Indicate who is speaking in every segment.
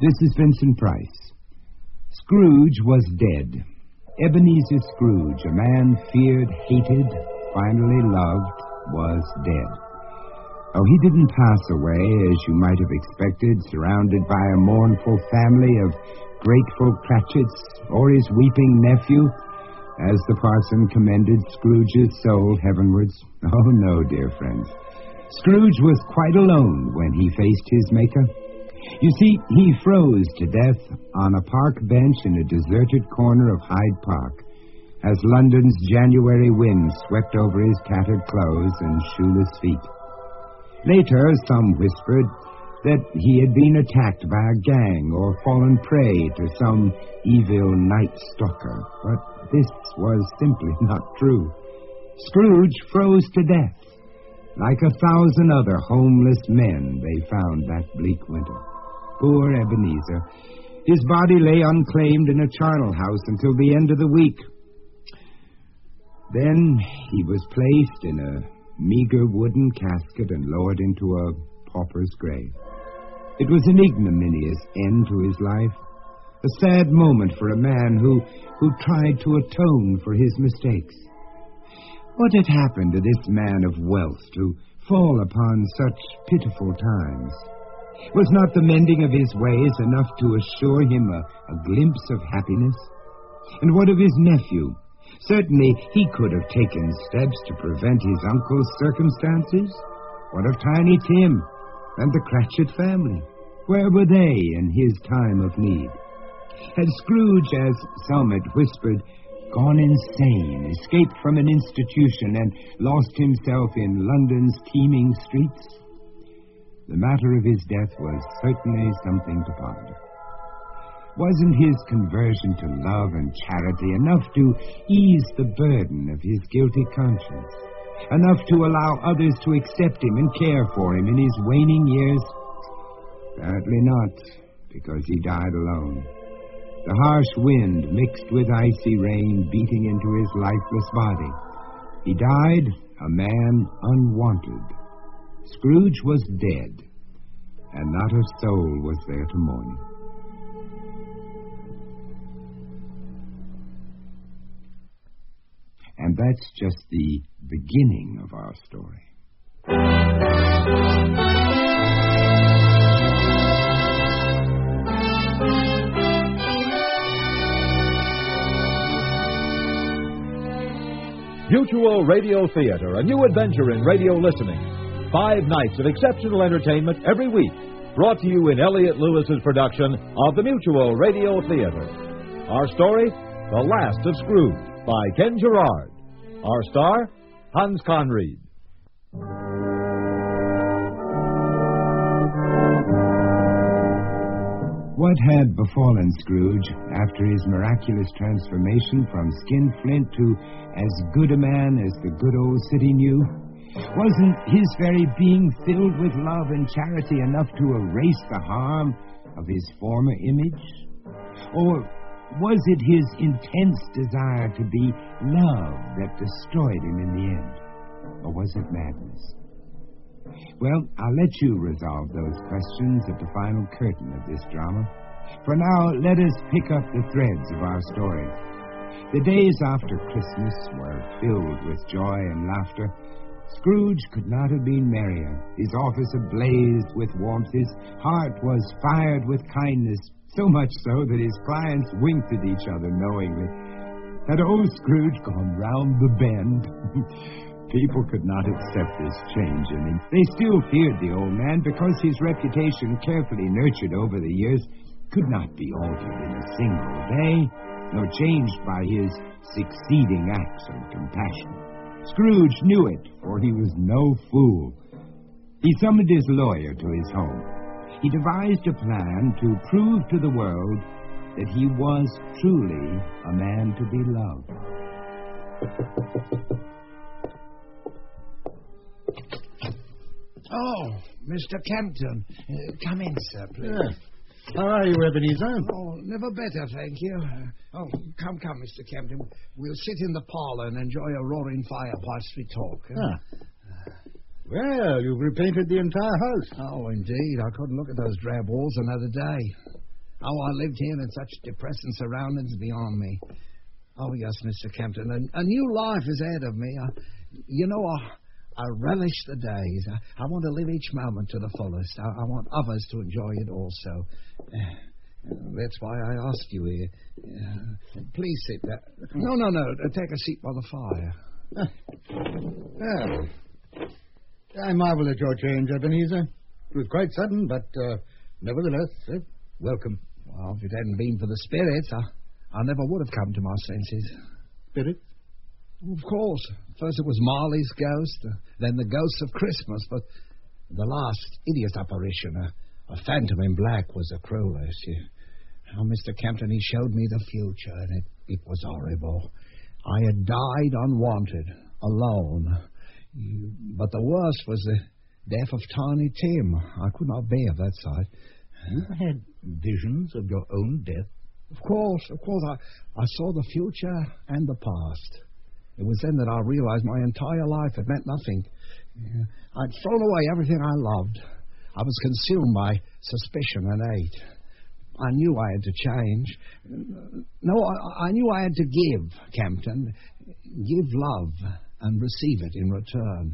Speaker 1: This is Vincent Price. Scrooge was dead. Ebenezer Scrooge, a man feared, hated, finally loved, was dead. Oh, he didn't pass away, as you might have expected, surrounded by a mournful family of grateful Cratchits, or his weeping nephew, as the parson commended Scrooge's soul heavenwards. Oh, no, dear friends. Scrooge was quite alone when he faced his Maker. You see, he froze to death on a park bench in a deserted corner of Hyde Park, as London's January wind swept over his tattered clothes and shoeless feet. Later, some whispered that he had been attacked by a gang or fallen prey to some evil night stalker, but this was simply not true. Scrooge froze to death, like 1,000 other homeless men they found that bleak winter. Poor Ebenezer. His body lay unclaimed in a charnel house until the end of the week. Then he was placed in a meager wooden casket and lowered into a pauper's grave. It was an ignominious end to his life, a sad moment for a man who tried to atone for his mistakes. What had happened to this man of wealth to fall upon such pitiful times? Was not the mending of his ways enough to assure him a glimpse of happiness? And what of his nephew? Certainly he could have taken steps to prevent his uncle's circumstances. What of Tiny Tim and the Cratchit family? Where were they in his time of need? Had Scrooge, as some had whispered, gone insane, escaped from an institution, and lost himself in London's teeming streets? The matter of his death was certainly something to ponder. Wasn't his conversion to love and charity enough to ease the burden of his guilty conscience? Enough to allow others to accept him and care for him in his waning years? Apparently not, because he died alone. The harsh wind mixed with icy rain beating into his lifeless body. He died a man unwanted. Scrooge was dead, and not a soul was there to mourn him. And that's just the beginning of our story.
Speaker 2: Mutual Radio Theater, a new adventure in radio listening. 5 nights of exceptional entertainment every week, brought to you in Elliott Lewis's production of the Mutual Radio Theater. Our story, The Last of Scrooge, by Ken Gerard. Our star, Hans Conried.
Speaker 1: What had befallen Scrooge after his miraculous transformation from skinflint to as good a man as the good old city knew? Wasn't his very being filled with love and charity enough to erase the harm of his former image? Or was it his intense desire to be loved that destroyed him in the end? Or was it madness? Well, I'll let you resolve those questions at the final curtain of this drama. For now, let us pick up the threads of our story. The days after Christmas were filled with joy and laughter. Scrooge could not have been merrier. His office ablaze with warmth. His heart was fired with kindness, so much so that his clients winked at each other knowingly. Had old Scrooge gone round the bend? People could not accept this change in him. They still feared the old man because his reputation, carefully nurtured over the years, could not be altered in a single day, nor changed by his succeeding acts of compassion. Scrooge knew it, for he was no fool. He summoned his lawyer to his home. He devised a plan to prove to the world that he was truly a man to be loved.
Speaker 3: Oh, Mr. Campton. Come in, sir, please.
Speaker 4: How are you, Ebenezer?
Speaker 3: Oh, never better, thank you. Come, Mr. Campton. We'll sit in the parlor and enjoy a roaring fire whilst we talk.
Speaker 4: Well, you've repainted the entire house.
Speaker 3: Oh, indeed. I couldn't look at those drab walls another day. How I lived here in such depressing surroundings beyond me. Oh, yes, Mr. Kempton, a new life is ahead of me. I relish the days. I want to live each moment to the fullest. I want others to enjoy it also. That's why I asked you here. Please sit down. No. Take a seat by the fire.
Speaker 4: I marvel at your change, Ebenezer. It was quite sudden, but nevertheless, welcome.
Speaker 3: Well, if it hadn't been for the spirits, I never would have come to my senses.
Speaker 4: Spirits?
Speaker 3: Of course. First it was Marley's ghost, then the ghost of Christmas, but the last idiot apparition, a phantom in black, was the cruelest. Oh, Mr. Kempton, he showed me the future, and it was horrible. I had died unwanted, alone. But the worst was the death of Tiny Tim. I could not bear that sight.
Speaker 4: You had visions of your own death?
Speaker 3: Of course. I saw the future and the past. It was then that I realized my entire life had meant nothing. I'd thrown away everything I loved. I was consumed by suspicion and hate. I knew I had to change. No, I knew I had to give, Kempton. Give love and receive it in return.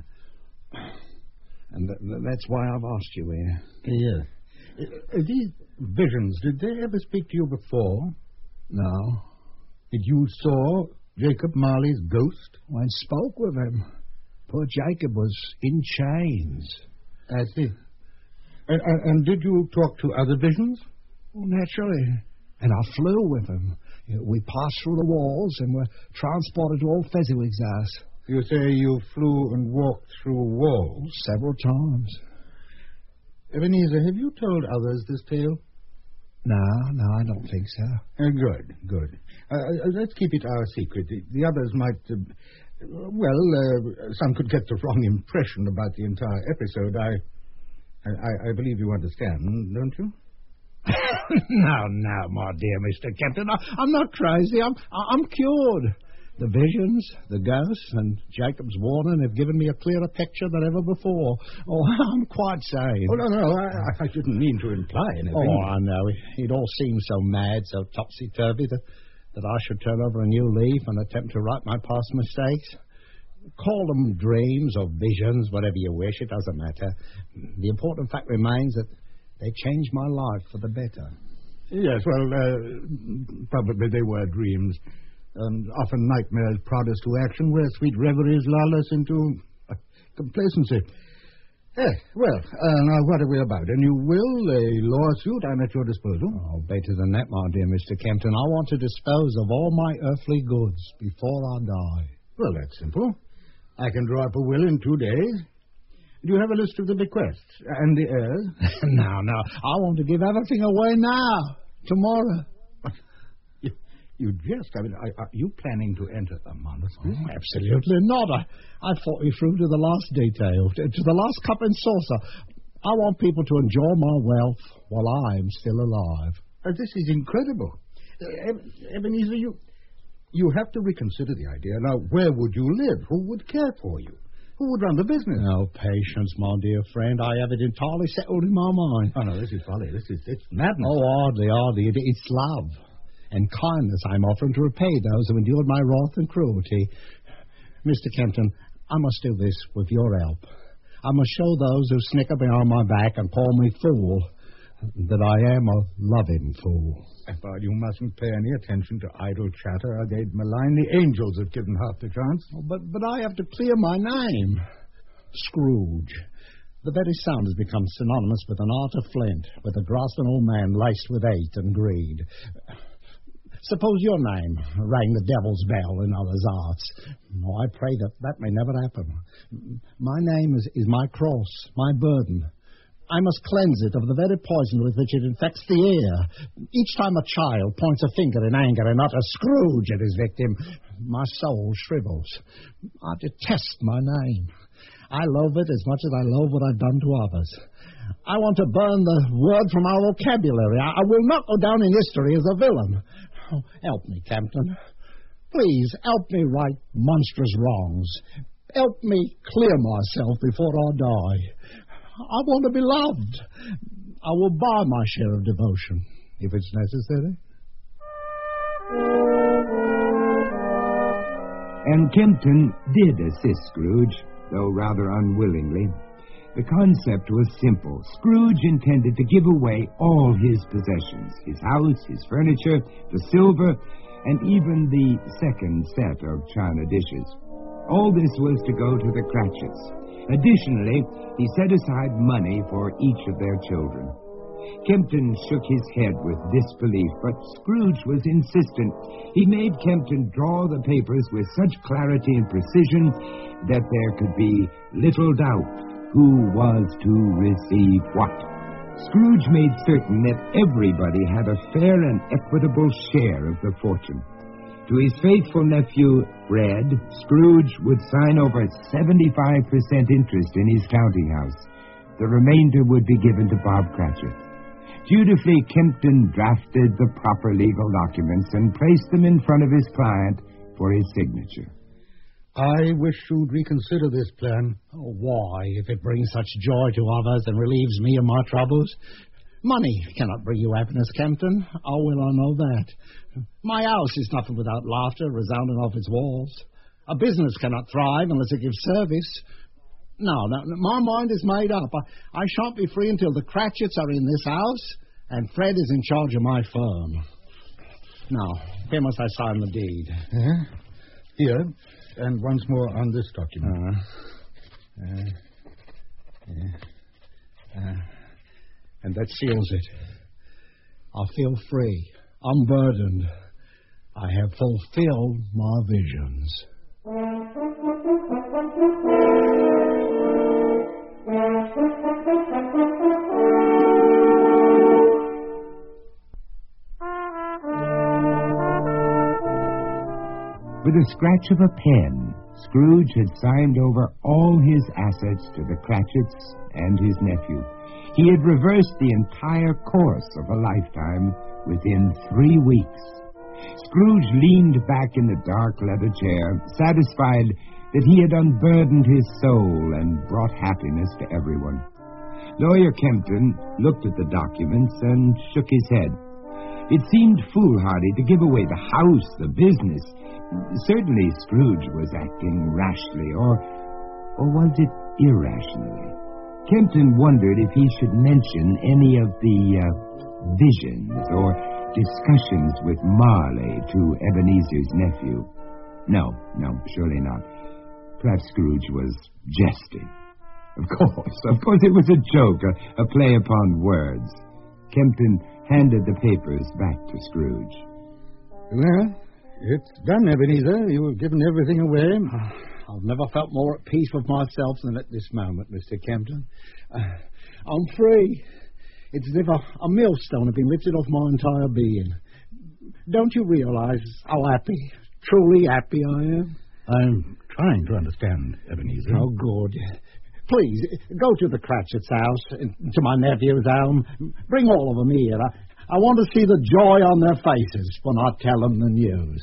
Speaker 3: And that's why I've asked you here.
Speaker 4: Yes. These visions, did they ever speak to you before?
Speaker 3: No.
Speaker 4: Did you saw Jacob Marley's ghost?
Speaker 3: I spoke with him. Poor Jacob was in chains.
Speaker 4: I see. And did you talk to other visions?
Speaker 3: Well, naturally. And I flew with him. We passed through the walls and were transported to old Fezziwig's house.
Speaker 4: You say you flew and walked through walls?
Speaker 3: Several times.
Speaker 4: Ebenezer, have you told others this tale?
Speaker 3: No, I don't think so.
Speaker 4: Good. Let's keep it our secret. The others might, some could get the wrong impression about the entire episode. I believe you understand, don't you?
Speaker 3: No, my dear Mr. Kempton. I'm not crazy. I'm cured. The visions, the ghosts, and Jacob's warning have given me a clearer picture than ever before. Oh, I'm quite sane.
Speaker 4: Oh, no, I didn't mean to imply anything.
Speaker 3: Oh, I know. It all seems so mad, so topsy-turvy, that I should turn over a new leaf and attempt to right my past mistakes. Call them dreams or visions, whatever you wish. It doesn't matter. The important fact remains that they changed my life for the better.
Speaker 4: Yes, well, probably they were dreams. Often nightmares prod us to action where sweet reveries lull us into complacency. Now what are we about? A new will, a lawsuit? I'm at your disposal.
Speaker 3: Oh, better than that, my dear Mr. Kempton. I want to dispose of all my earthly goods before I die.
Speaker 4: Well, that's simple. I can draw up a will in 2 days. Do you have a list of the bequests and the heirs?
Speaker 3: No. I want to give everything away now, tomorrow.
Speaker 4: You jest. I mean, are you planning to enter the monastery?
Speaker 3: Oh, absolutely not. I thought you through to the last detail, to the last cup and saucer. I want people to enjoy my wealth while I'm still alive.
Speaker 4: This is incredible. Ebenezer, you have to reconsider the idea. Now, where would you live? Who would care for you? Who would run the business?
Speaker 3: No, patience, my dear friend. I have it entirely settled in my mind.
Speaker 4: Oh, no, this is folly. It's madness.
Speaker 3: Oh, hardly. It's love and kindness I'm offering to repay those who endured my wrath and cruelty. Mr. Kempton, I must do this with your help. I must show those who snicker behind my back and call me fool that I am a loving fool.
Speaker 4: But you mustn't pay any attention to idle chatter, or they'd malign the angels if given half the chance.
Speaker 3: Oh, but I have to clear my name. Scrooge. The very sound has become synonymous with an heart of flint, with a grasping old man laced with hate and greed. Suppose your name rang the devil's bell in others' hearts. Oh, I pray that may never happen. My name is my cross, my burden. I must cleanse it of the very poison with which it infects the air. Each time a child points a finger in anger and utters Scrooge at his victim, my soul shrivels. I detest my name. I loathe it as much as I loathe what I've done to others. I want to burn the word from our vocabulary. I will not go down in history as a villain. Oh, help me, Kempton. Please, help me right monstrous wrongs. Help me clear myself before I die. I want to be loved. I will buy my share of devotion. if it's necessary.
Speaker 1: And Kempton did assist Scrooge, though rather unwillingly. The concept was simple. Scrooge intended to give away all his possessions, his house, his furniture, the silver, and even the second set of china dishes. All this was to go to the Cratchits. Additionally, he set aside money for each of their children. Kempton shook his head with disbelief, but Scrooge was insistent. He made Kempton draw the papers with such clarity and precision that there could be little doubt who was to receive what. Scrooge made certain that everybody had a fair and equitable share of the fortune. To his faithful nephew, Fred, Scrooge would sign over 75% interest in his counting house. The remainder would be given to Bob Cratchit. Dutifully, Kempton drafted the proper legal documents and placed them in front of his client for his signature.
Speaker 4: I wish you'd reconsider this plan.
Speaker 3: Oh, why, if it brings such joy to others and relieves me of my troubles? Money cannot bring you happiness, Kempton. How will I know that? My house is nothing without laughter resounding off its walls. A business cannot thrive unless it gives service. No, my mind is made up. I shan't be free until the Cratchits are in this house and Fred is in charge of my firm. Now, where must I sign the deed?
Speaker 4: Here, and once more on this document.
Speaker 3: And that seals it. I feel free, unburdened. I have fulfilled my visions.
Speaker 1: With a scratch of a pen, Scrooge had signed over all his assets to the Cratchits and his nephew. He had reversed the entire course of a lifetime within 3 weeks. Scrooge leaned back in the dark leather chair, satisfied that he had unburdened his soul and brought happiness to everyone. Lawyer Kempton looked at the documents and shook his head. It seemed foolhardy to give away the house, the business. Certainly Scrooge was acting rashly, or was it irrationally? Kempton wondered if he should mention any of the visions or discussions with Marley to Ebenezer's nephew. No, surely not. Perhaps Scrooge was jesting. Of course, it was a joke, a play upon words. Kempton handed the papers back to Scrooge.
Speaker 4: Well, it's done, Ebenezer. You have given everything away.
Speaker 3: I've never felt more at peace with myself than at this moment, Mr. Kempton. I'm free. It's as if a millstone had been lifted off my entire being. Don't you realize how happy, truly happy I am?
Speaker 4: I'm trying to understand, Ebenezer.
Speaker 3: Oh, good. Please, go to the Cratchit's house, to my nephew's home. Bring all of them here. I want to see the joy on their faces when I tell them the news.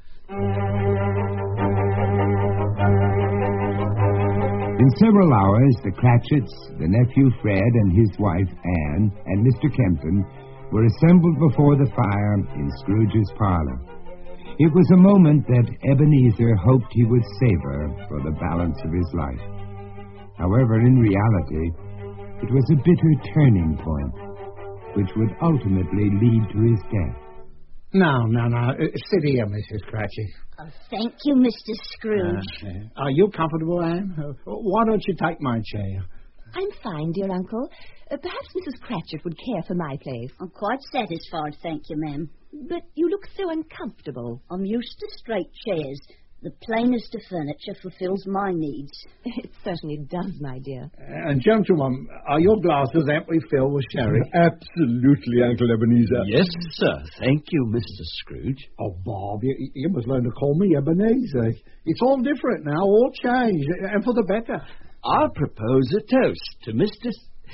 Speaker 1: In several hours, the Cratchits, the nephew Fred and his wife Anne, and Mr. Kempton were assembled before the fire in Scrooge's parlor. It was a moment that Ebenezer hoped he would savor for the balance of his life. However, in reality, it was a bitter turning point, which would ultimately lead to his death.
Speaker 3: No. Sit here, Mrs. Cratchit.
Speaker 5: Oh, thank you, Mr. Scrooge.
Speaker 3: Are you comfortable, Anne? Why don't you take my chair?
Speaker 6: I'm fine, dear uncle. Perhaps Mrs. Cratchit would care for my place.
Speaker 5: I'm quite satisfied, thank you, ma'am.
Speaker 6: But you look so uncomfortable.
Speaker 5: I'm used to straight chairs. The plainest of furniture fulfills my needs.
Speaker 6: It certainly does, my dear.
Speaker 3: And gentlemen, are your glasses amply filled with sherry?
Speaker 7: Absolutely, Uncle Ebenezer.
Speaker 8: Yes, sir. Thank you, Mr. Scrooge.
Speaker 3: Oh, Bob, you must learn to call me Ebenezer. It's all different now, all changed, and for the better.
Speaker 8: I propose a toast to Mr.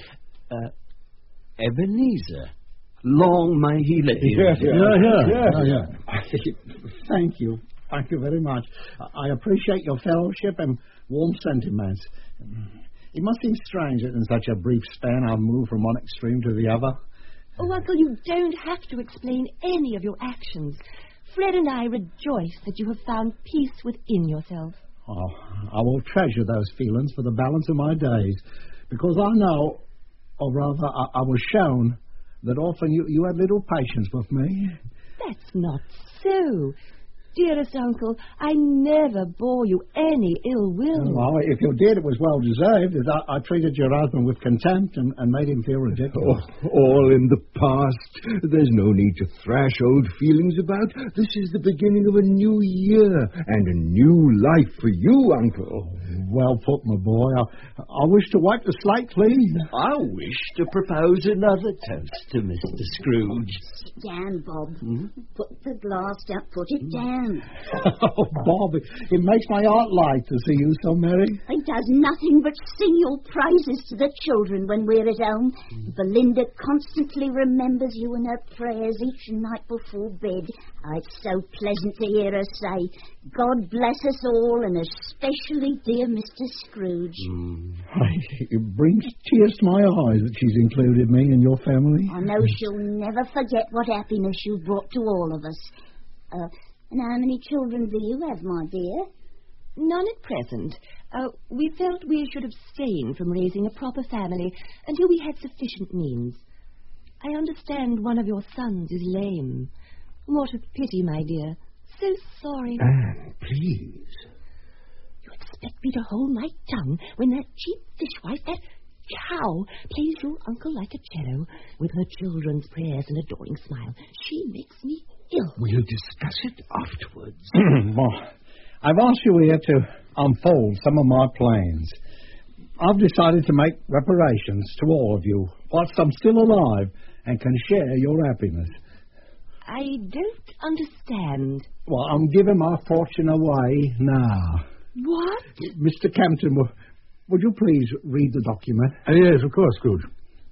Speaker 8: Ebenezer. Long may he live.
Speaker 3: Yeah. Thank you. Thank you very much. I appreciate your fellowship and warm sentiments. It must seem strange that in such a brief span I've moved from one extreme to the other.
Speaker 6: Oh, Uncle, you don't have to explain any of your actions. Fred and I rejoice that you have found peace within yourself.
Speaker 3: Oh, I will treasure those feelings for the balance of my days, because I know, or rather, I was shown that often you had little patience with me.
Speaker 6: That's not so. Dearest Uncle, I never bore you any ill will.
Speaker 3: Well, if you did, it was well deserved, as I treated your husband with contempt and made him feel ridiculous.
Speaker 7: All in the past. There's no need to thrash old feelings about. This is the beginning of a new year and a new life for you, Uncle.
Speaker 3: Well put, my boy. I wish to wipe the slate clean.
Speaker 8: I wish to propose another toast to Mr. Scrooge.
Speaker 5: Sit down, Bob. Put the glass down. Put it down.
Speaker 3: Oh, Bob, it makes my heart light to see you so merry.
Speaker 5: It does nothing but sing your praises to the children when we're at home. Belinda constantly remembers you in her prayers each night before bed. Oh, it's so pleasant to hear her say, God bless us all, and especially dear Mr. Scrooge.
Speaker 3: It brings tears to my eyes that she's included me in your family.
Speaker 5: I know she'll never forget what happiness you've brought to all of us. And how many children do you have, my dear?
Speaker 6: None at present. We felt we should abstain from raising a proper family until we had sufficient means. I understand one of your sons is lame. What a pity, my dear. So sorry.
Speaker 7: Anne, please.
Speaker 6: You expect me to hold my tongue when that cheap fishwife, that cow, plays your uncle like a cello with her children's prayers and adoring smile. She makes me ill.
Speaker 7: We'll discuss it afterwards.
Speaker 3: Well, I've asked you here to unfold some of my plans. I've decided to make reparations to all of you whilst I'm still alive and can share your happiness.
Speaker 6: I don't understand.
Speaker 3: Well, I'm giving my fortune away now.
Speaker 6: What?
Speaker 3: Mr. Campton, would you please read the document?
Speaker 4: Yes, of course, Scrooge.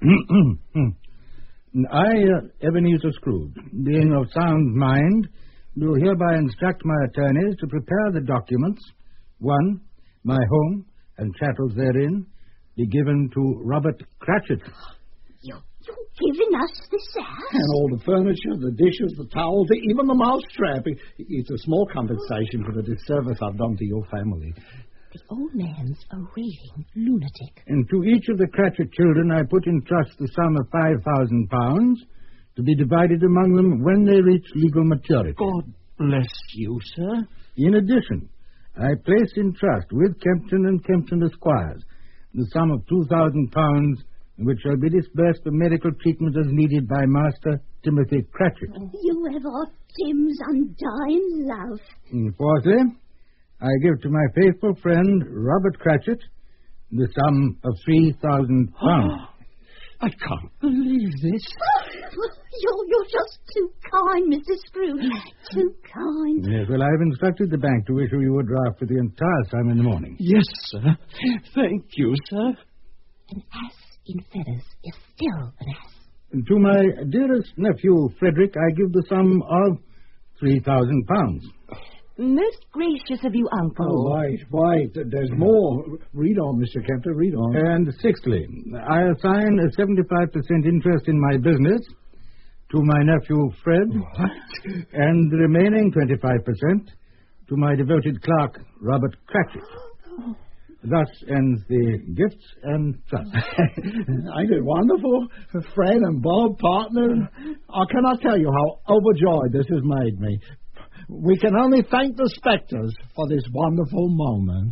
Speaker 4: I, Ebenezer Scrooge, being of sound mind, do hereby instruct my attorneys to prepare the documents. 1, my home and chattels therein be given to Robert Cratchit.
Speaker 5: You're giving us this house?
Speaker 3: And all the furniture, the dishes, the towels, even the mousetrap. It's a small compensation for the disservice I've done to your family.
Speaker 6: The old man's a raving lunatic.
Speaker 4: And to each of the Cratchit children I put in trust the sum of £5,000 to be divided among them when they reach legal maturity.
Speaker 8: God bless you, sir.
Speaker 4: In addition, I place in trust with Kempton and Kempton Esquires the sum of £2,000 which shall be disbursed for medical treatment as needed by Master Timothy Cratchit.
Speaker 5: You have our Tim's undying love.
Speaker 4: And fourthly, I give to my faithful friend Robert Cratchit the sum of £3,000.
Speaker 8: I can't believe this.
Speaker 5: You're just too kind, Mr. Scrooge. Too kind.
Speaker 4: Yes, well, I've instructed the bank to issue you a draft for the entire sum in the morning.
Speaker 8: Yes, sir. Thank you, sir.
Speaker 6: An ass in feathers is still an ass.
Speaker 4: And to my dearest nephew, Frederick, I give the sum of £3,000.
Speaker 6: Most gracious of you, Uncle.
Speaker 3: Oh, wait. There's more. Read on, Mr. Kempton, read on.
Speaker 4: And sixthly, I assign a 75% interest in my business to my nephew, Fred.
Speaker 3: What?
Speaker 4: And the remaining 25% to my devoted clerk, Robert Cratchit. Thus ends the gifts and trust.
Speaker 3: Ain't it wonderful? Fred and Bob, partner. I cannot tell you how overjoyed this has made me. We can only thank the spectres for this wonderful moment.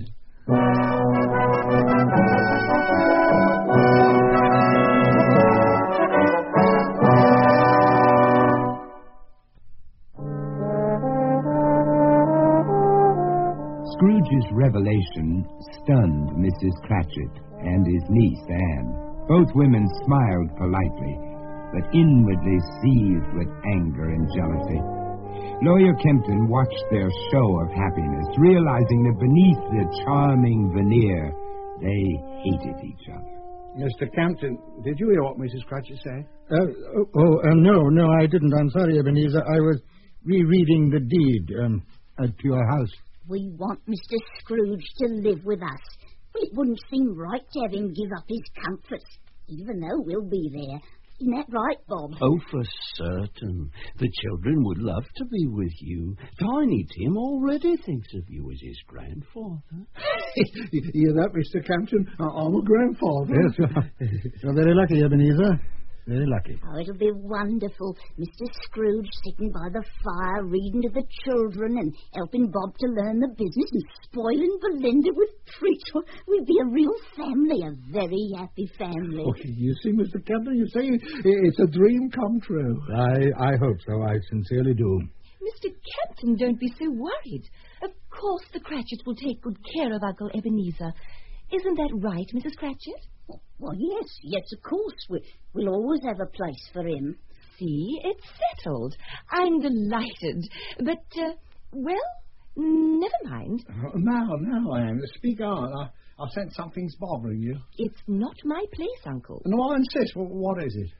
Speaker 1: Scrooge's revelation stunned Mrs. Cratchit and his niece, Anne. Both women smiled politely, but inwardly seethed with anger and jealousy. Lawyer Kempton watched their show of happiness, realizing that beneath the charming veneer, they hated each other.
Speaker 3: Mr. Campton, did you hear what Mrs. Cratchit said?
Speaker 4: No, I didn't. I'm sorry, Ebenezer. I was rereading the deed to your house.
Speaker 5: We want Mr. Scrooge to live with us. Well, it wouldn't seem right to have him give up his comforts, even though we'll be there. Isn't that right, Bob?
Speaker 8: Oh, for certain. The children would love to be with you. Tiny Tim already thinks of you as his grandfather.
Speaker 3: You hear that, Mr. Campton? I'm a grandfather.
Speaker 4: Yes, you're very lucky, Ebenezer. Very lucky.
Speaker 5: Oh, it'll be wonderful. Mr. Scrooge sitting by the fire, reading to the children and helping Bob to learn the business and spoiling Belinda with treats. We'd be a real family, a very happy family.
Speaker 3: Oh, you see, Mr. Campton, you say it's a dream come true.
Speaker 4: I hope so. I sincerely do.
Speaker 6: Mr. Campton, don't be so worried. Of course the Cratchits will take good care of Uncle Ebenezer. Isn't that right, Mrs. Cratchit?
Speaker 5: Well, yes, of course. We'll always have a place for him.
Speaker 6: See, it's settled. I'm delighted. But, well, never mind.
Speaker 3: Now, Anne, speak on. I sense something's bothering you.
Speaker 6: It's not my place, Uncle.
Speaker 3: No, I insist. What is it?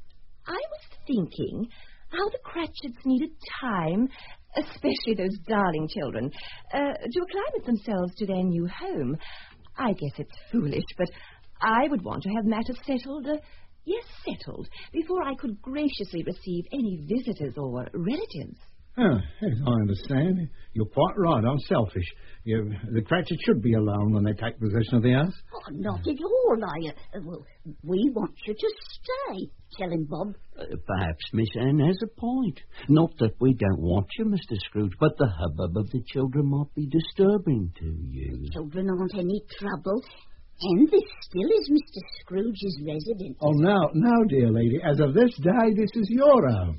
Speaker 6: I was thinking how the Cratchits needed time, especially those darling children, to acclimate themselves to their new home. I guess it's foolish, but I would want to have matters settled, settled, before I could graciously receive any visitors or relatives.
Speaker 3: Yes, I understand. You're quite right. I'm selfish. The Cratchits should be alone when they take possession of the house.
Speaker 5: Oh, not at all, well, we want you to stay. Tell him, Bob.
Speaker 8: Perhaps Miss Anne has a point. Not that we don't want you, Mr. Scrooge, but the hubbub of the children might be disturbing to you.
Speaker 5: The children aren't any trouble. And this still is Mr. Scrooge's residence.
Speaker 3: Oh, now, dear lady, as of this day, this is your home.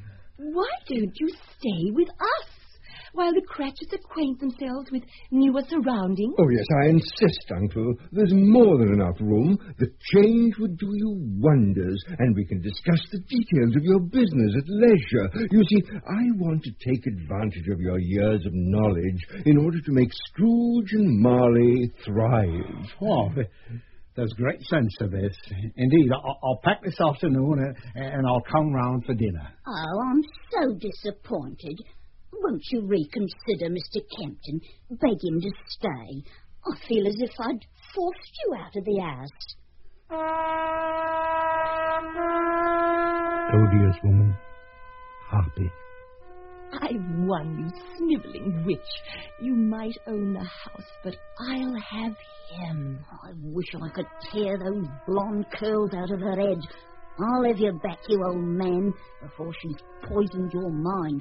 Speaker 6: Why don't you stay with us while the Cratchits acquaint themselves with newer surroundings?
Speaker 7: Oh, yes, I insist, Uncle. There's more than enough room. The change would do you wonders, and we can discuss the details of your business at leisure. You see, I want to take advantage of your years of knowledge in order to make Scrooge and Marley thrive.
Speaker 3: Oh, there's great sense to this. Indeed, I'll pack this afternoon and I'll come round for dinner.
Speaker 5: Oh, I'm so disappointed. Won't you reconsider, Mr. Campton? Beg him to stay. I feel as if I'd forced you out of the house.
Speaker 3: Odious woman. Harpy.
Speaker 6: I won, you snivelling witch. You might own the house, but I'll have him.
Speaker 5: I wish I could tear those blonde curls out of her head. I'll have you back, you old man, before she's poisoned your mind.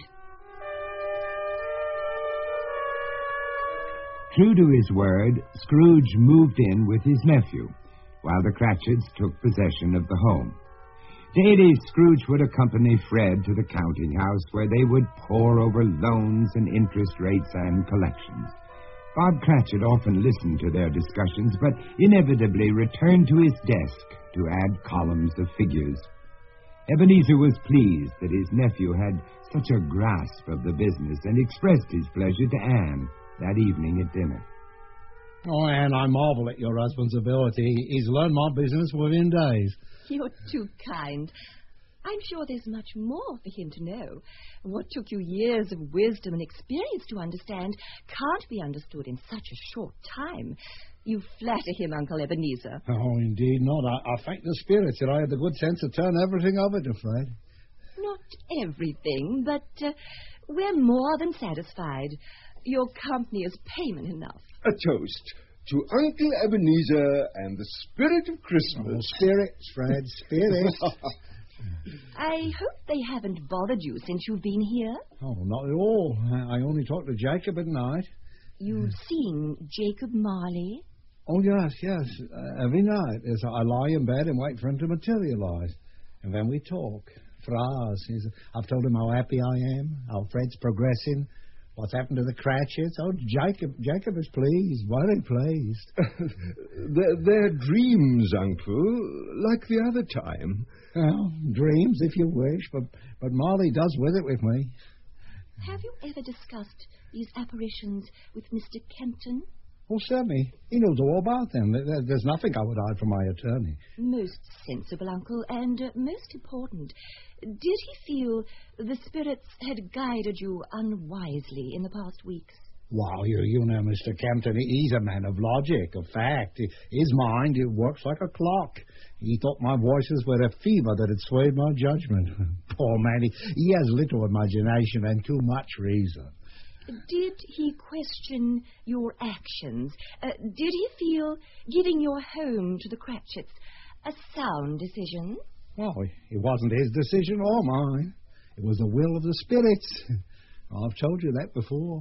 Speaker 1: True to his word, Scrooge moved in with his nephew, while the Cratchits took possession of the home. Daily, Scrooge would accompany Fred to the counting house, where they would pore over loans and interest rates and collections. Bob Cratchit often listened to their discussions, but inevitably returned to his desk to add columns of figures. Ebenezer was pleased that his nephew had such a grasp of the business, and expressed his pleasure to Anne that evening at dinner.
Speaker 3: Oh, Anne, I marvel at your husband's ability. He's learned my business within days.
Speaker 6: You're too kind. I'm sure there's much more for him to know. What took you years of wisdom and experience to understand can't be understood in such a short time. You flatter him, Uncle Ebenezer.
Speaker 3: Oh, indeed not. I thank the spirits that I had the good sense to turn everything over to Fred.
Speaker 6: Not everything, but we're more than satisfied. Your company is payment enough.
Speaker 7: A toast to Uncle Ebenezer and the spirit of Christmas.
Speaker 3: Oh, spirits, Fred, spirits.
Speaker 6: I hope they haven't bothered you since you've been here.
Speaker 3: Oh, not at all. I only talk to Jacob at night.
Speaker 6: You've seen Jacob Marley?
Speaker 3: Oh, yes. Every night, as I lie in bed and wait for him to materialize. And then we talk for hours. I've told him how happy I am, how Fred's progressing, what's happened to the Cratchits. Oh, Jacob is pleased, very pleased.
Speaker 7: They're dreams, Uncle, like the other time.
Speaker 3: Well, dreams, if you wish, but Marley does with it with me.
Speaker 6: Have you ever discussed these apparitions with Mr. Kempton?
Speaker 3: Oh, certainly. He knows all about them. There's nothing I would hide from my attorney.
Speaker 6: Most sensible, Uncle, and most important. Did he feel the spirits had guided you unwisely in the past weeks?
Speaker 3: Well, you know, Mr. Kempton, he's a man of logic, of fact. His mind, it works like a clock. He thought my voices were a fever that had swayed my judgment. Poor man, he has little imagination and too much reason.
Speaker 6: Did he question your actions? Did he feel giving your home to the Cratchits a sound decision?
Speaker 3: Well, it wasn't his decision or mine. It was the will of the spirits. I've told you that before.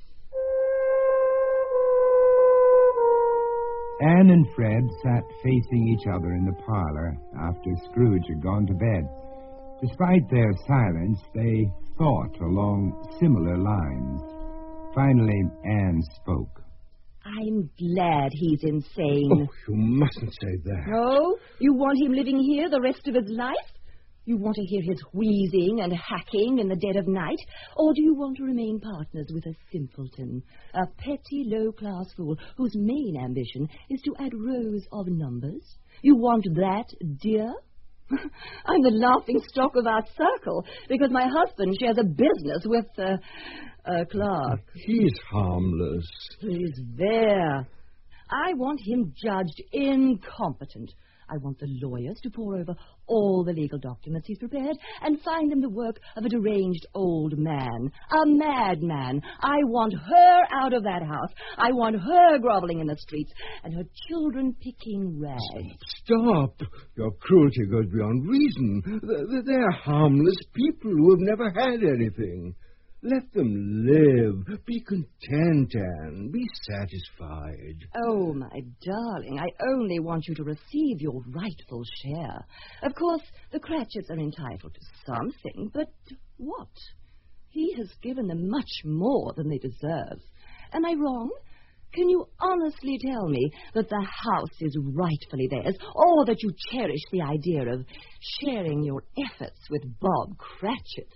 Speaker 1: Anne and Fred sat facing each other in the parlor after Scrooge had gone to bed. Despite their silence, they thought along similar lines. Finally, Anne spoke.
Speaker 6: I'm glad he's insane.
Speaker 7: Oh, you mustn't say that.
Speaker 6: Oh, you want him living here the rest of his life? You want to hear his wheezing and hacking in the dead of night? Or do you want to remain partners with a simpleton, a petty, low-class fool whose main ambition is to add rows of numbers? You want that, dear? I'm the laughing-stock of our circle because my husband shares a business with a clerk.
Speaker 7: He's harmless.
Speaker 6: He's there. I want him judged incompetent. I want the lawyers to pore over all the legal documents he's prepared and find them the work of a deranged old man, a madman. I want her out of that house. I want her groveling in the streets and her children picking rags.
Speaker 7: Stop. Your cruelty goes beyond reason. They're harmless people who have never had anything. Let them live. Be content, Anne. Be satisfied.
Speaker 6: Oh, my darling, I only want you to receive your rightful share. Of course, the Cratchits are entitled to something, but what? He has given them much more than they deserve. Am I wrong? Can you honestly tell me that the house is rightfully theirs, or that you cherish the idea of sharing your efforts with Bob Cratchit?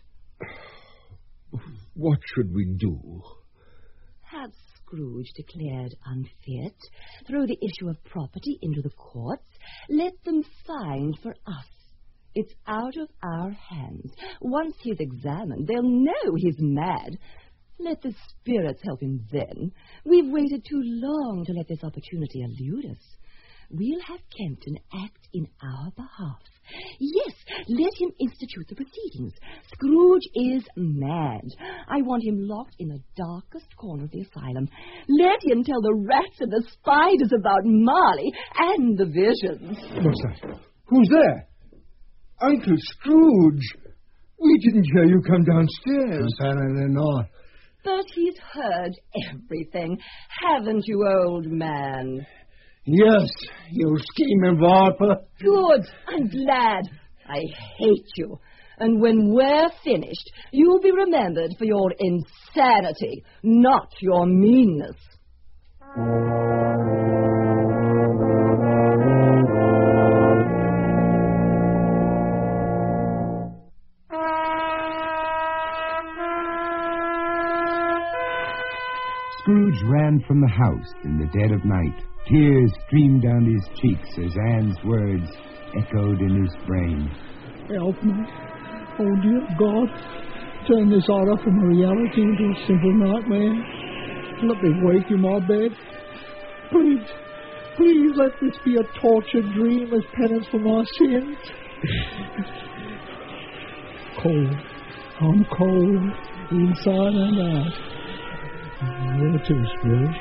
Speaker 7: What should we do?
Speaker 6: Have Scrooge declared unfit, throw the issue of property into the courts, let them find for us. It's out of our hands. Once he's examined, they'll know he's mad. Let the spirits help him then. We've waited too long to let this opportunity elude us. We'll have Kempton act in our behalf. Yes, let him institute the proceedings. Scrooge is mad. I want him locked in the darkest corner of the asylum. Let him tell the rats and the spiders about Marley and the visions.
Speaker 7: What's that? Who's there? Uncle Scrooge. We didn't hear you come downstairs.
Speaker 3: Apparently not.
Speaker 6: But he's heard everything. Haven't you, old man?
Speaker 3: Yes, you scheming viper.
Speaker 6: Good. I'm glad. I hate you. And when we're finished, you'll be remembered for your insanity, not your meanness.
Speaker 1: Scrooge ran from the house in the dead of night. Tears streamed down his cheeks as Anne's words echoed in his brain.
Speaker 9: Help me. Oh, dear God. Turn this horror from a reality into a simple nightmare. Let me wake in my bed. Please let this be a tortured dream as penance for my sins. Cold. I'm cold, inside and out. Where to, Scrooge?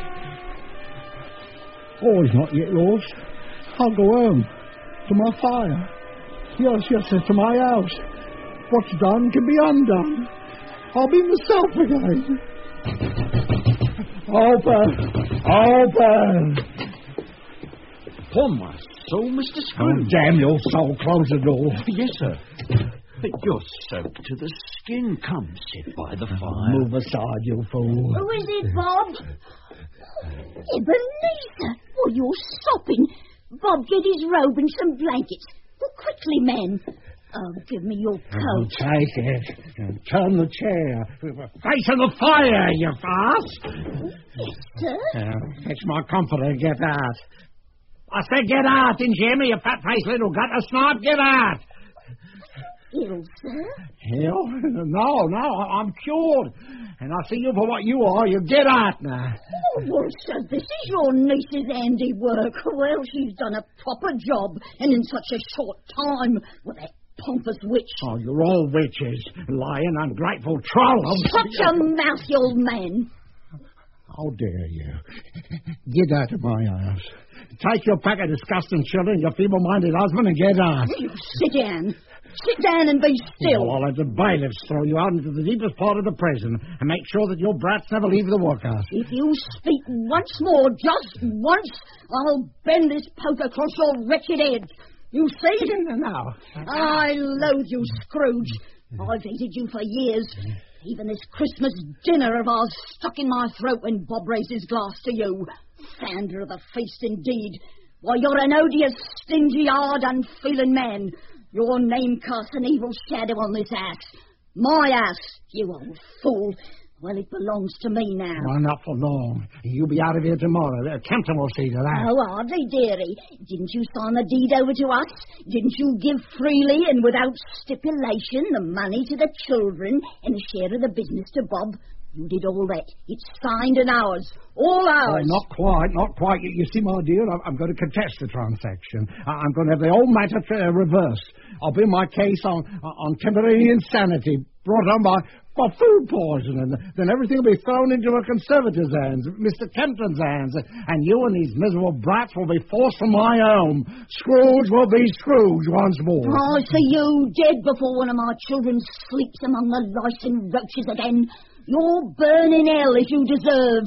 Speaker 9: Oh, he's not yet lost. I'll go home. To my fire. Yes, to my house. What's done can be undone. I'll be myself again. Open!
Speaker 8: Upon my soul, Mr. Scrooge.
Speaker 3: Oh, damn your soul. Close the door.
Speaker 8: Yes, sir. But you're soaked to the skin. Come, sit by the fire.
Speaker 3: Move aside, you fool.
Speaker 5: Who is it, Bob? Ebenezer! Oh, you're sopping. Bob, get his robe and some blankets. Go quickly, men. Oh, give me your coat.
Speaker 3: Take it. And turn the chair. Facing the fire, you ass.
Speaker 5: Yes, sir.
Speaker 3: Fetch my comforter and get out. I said get out, didn't you hear me, you fat-faced little gutter snipe? Get out.
Speaker 5: ill, sir?
Speaker 3: Hell, no, I'm cured. And I see you for what you are. You get out now.
Speaker 5: Oh, well, sir, this is your niece's handiwork. Well, she's done a proper job, and in such a short time, with that pompous witch.
Speaker 3: Oh, you're all witches. Lying, ungrateful trolls.
Speaker 5: Shut your mouth, you old man.
Speaker 3: How dare you? Get out of my house. Take your pack of disgusting children, your feeble-minded husband, and get out.
Speaker 5: You sit down. Sit down and be still.
Speaker 3: Well, I'll have the bailiffs throw you out into the deepest part of the prison and make sure that your brats never leave the workhouse.
Speaker 5: If you speak once more, just once, I'll bend this poke across your wretched head. You see?
Speaker 3: No.
Speaker 5: I loathe you, Scrooge. I've hated you for years. Even this Christmas dinner of ours stuck in my throat when Bob raised his glass to you. Founder of the feast, indeed. Why, you're an odious, stingy, hard, unfeeling man. Your name casts an evil shadow on this ass. My ass, you old fool. Well, it belongs to me now.
Speaker 3: Well, not for long. You'll be out of here tomorrow. Campton will see to that.
Speaker 5: Oh, hardly, dearie. Didn't you sign the deed over to us? Didn't you give freely and without stipulation the money to the children and a share of the business to Bob? You did all that. It's signed and ours. All ours.
Speaker 3: Oh, not quite. You see, my dear, I'm going to contest the transaction. I'm going to have the whole matter reversed. I'll bring my case on temporary insanity brought on by food poisoning. Then everything will be thrown into a Conservative's hands, Mr. Kempton's hands, and you and these miserable brats will be forced from my home. Scrooge will be Scrooge once more.
Speaker 5: I see you dead before one of my children sleeps among the lice and roaches again. You'll burn in hell as you deserve.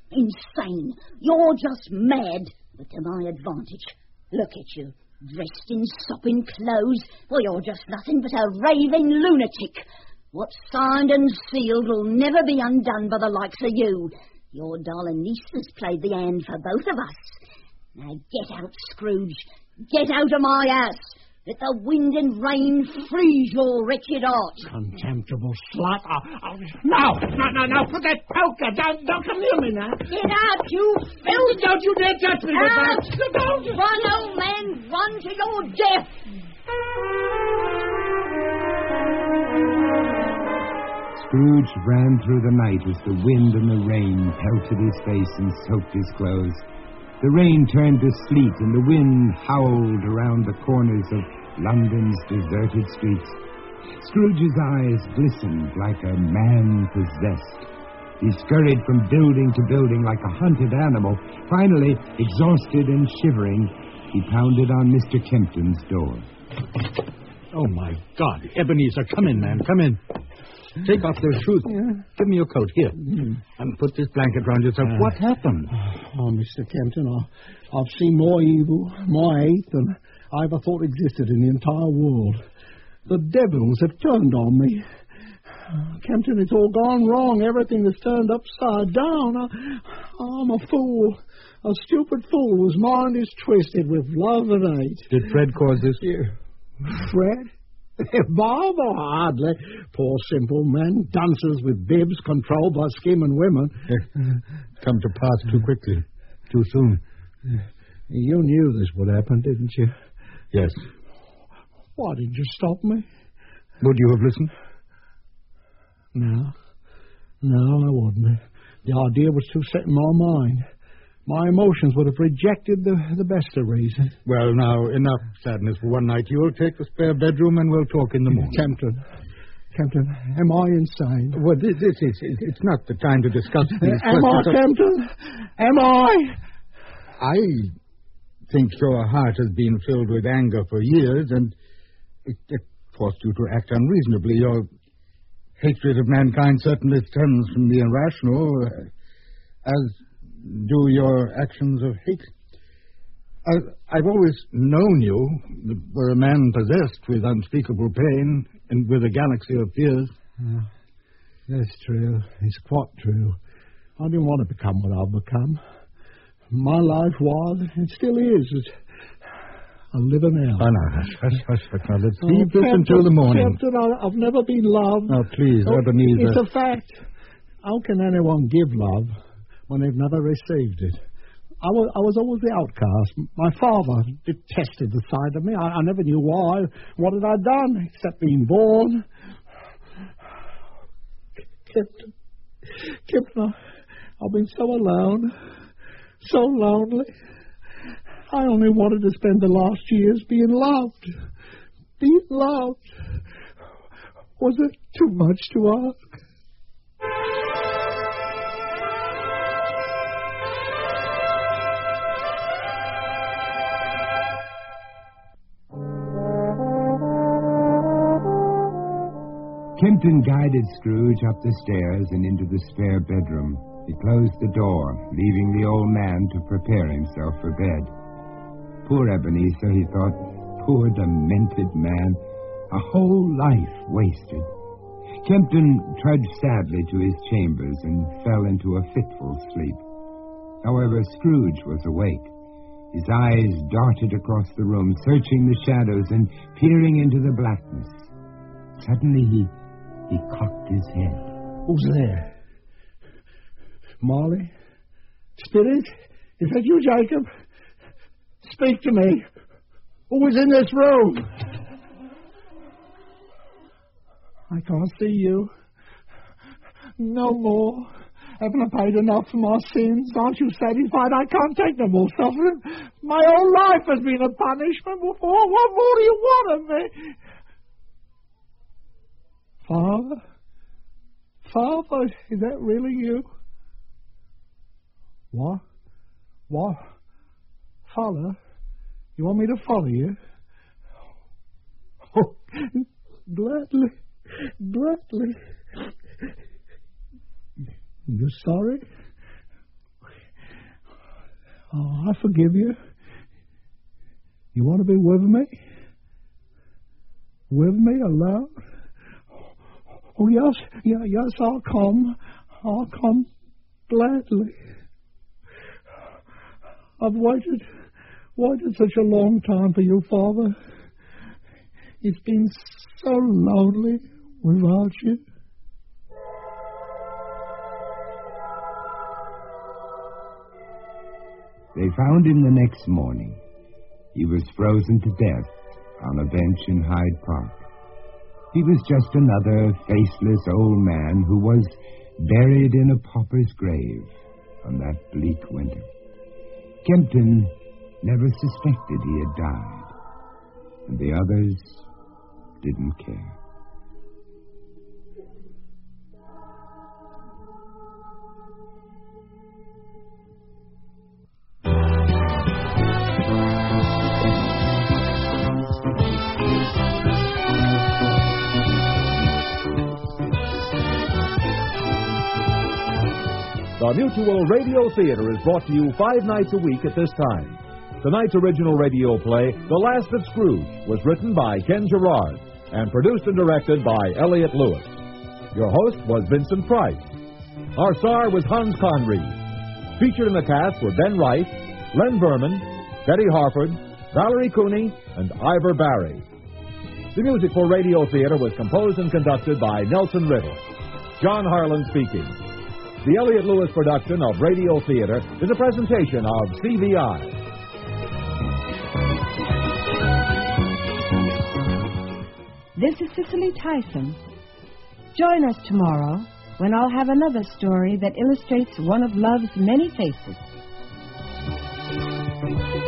Speaker 5: Insane. You're just mad, but to my advantage. Look at you, dressed in sopping clothes. Well, you're just nothing but a raving lunatic. What's signed and sealed will never be undone by the likes of you. Your darling niece has played the hand for both of us. Now get out, Scrooge. Get out of my house. Let the wind and rain freeze your wretched heart.
Speaker 3: Contemptible slut. No. Put that poker down. Don't come near me now.
Speaker 5: Get out, you filth.
Speaker 3: Don't you dare touch me.
Speaker 5: Out.
Speaker 3: Don't.
Speaker 5: Run, old man. Run to your death.
Speaker 1: Scrooge ran through the night as the wind and the rain pelted his face and soaked his clothes. The rain turned to sleet and the wind howled around the corners of London's deserted streets. Scrooge's eyes glistened like a man possessed. He scurried from building to building like a hunted animal. Finally, exhausted and shivering, he pounded on Mr. Kempton's door.
Speaker 4: Oh, my God. Ebenezer, come in, man. Come in. Take off those shoes. Yeah. Give me your coat. Here. And put this blanket round yourself. What happened?
Speaker 3: Oh, Mr. Kempton, I've seen more evil, more hate than I ever thought existed in the entire world. The devils have turned on me. Kempton, it's all gone wrong. Everything is turned upside down. I'm a fool. A stupid fool whose mind is twisted with love and hate.
Speaker 4: Did Fred cause this?
Speaker 3: Yeah. Fred? Bob, hardly. Poor simple men, dancers with bibs controlled by scheming women.
Speaker 4: Come to pass too quickly, too soon.
Speaker 3: You knew this would happen, didn't you?
Speaker 4: Yes.
Speaker 3: Why didn't you stop me?
Speaker 4: Would you have listened?
Speaker 3: No, I wouldn't. The idea was too set in my mind. My emotions would have rejected the best of reason.
Speaker 4: Well, now, enough sadness for one night. You'll take the spare bedroom and we'll talk in the morning.
Speaker 3: Kempton, am I insane?
Speaker 4: Well, it's not the time to discuss these
Speaker 3: Am I, Kempton? Am I?
Speaker 4: I think your heart has been filled with anger for years, and it forced you to act unreasonably. Your hatred of mankind certainly stems from the irrational, as do your actions of hate. I've always known you were a man possessed with unspeakable pain and with a galaxy of fears.
Speaker 3: That's true. It's quite true. I didn't want to become what I've become. My life was, and still is, a living hell.
Speaker 4: Oh, no, hush. Now, let's leave this until the morning.
Speaker 3: Captain, I've never been loved.
Speaker 4: Oh, please, Ebenezer.
Speaker 3: It's a fact. How can anyone give love when they've never received it?
Speaker 9: I was always the outcast. My father detested the sight of me. I never knew why. What had I done except being born? Kipton, I've been so alone, so lonely. I only wanted to spend the last years being loved. Being loved. Was it too much to ask?
Speaker 1: Kempton guided Scrooge up the stairs and into the spare bedroom. He closed the door, leaving the old man to prepare himself for bed. Poor Ebenezer, he thought. Poor demented man. A whole life wasted. Kempton trudged sadly to his chambers and fell into a fitful sleep. However, Scrooge was awake. His eyes darted across the room, searching the shadows and peering into the blackness. Suddenly he cocked his head.
Speaker 9: Who's there? Molly? Spirit? Is that you, Jacob? Speak to me. Who is in this room? I can't see you. No more. Haven't I paid enough for my sins? Aren't you satisfied? I can't take no more suffering. My whole life has been a punishment. What more do you want of me? Father? Father, is that really you? What? Follow? You want me to follow you? Oh, gladly. You sorry? Oh, I forgive you. You want to be with me? With me alone? Oh, yes, I'll come. I'll come gladly. I've waited such a long time for you, Father. It's been so lonely without you.
Speaker 1: They found him the next morning. He was frozen to death on a bench in Hyde Park. He was just another faceless old man who was buried in a pauper's grave on that bleak winter. Kempton never suspected he had died, and the others didn't care.
Speaker 2: The Mutual Radio Theater is brought to you 5 nights a week at this time. Tonight's original radio play, The Last of Scrooge, was written by Ken Gerard and produced and directed by Elliott Lewis. Your host was Vincent Price. Our star was Hans Conried. Featured in the cast were Ben Wright, Len Berman, Betty Harford, Valerie Cooney, and Ivor Barry. The music for Radio Theater was composed and conducted by Nelson Riddle. John Harlan speaking. The Elliott Lewis production of Radio Theater is a presentation of CVI.
Speaker 10: This is Cicely Tyson. Join us tomorrow when I'll have another story that illustrates one of love's many faces.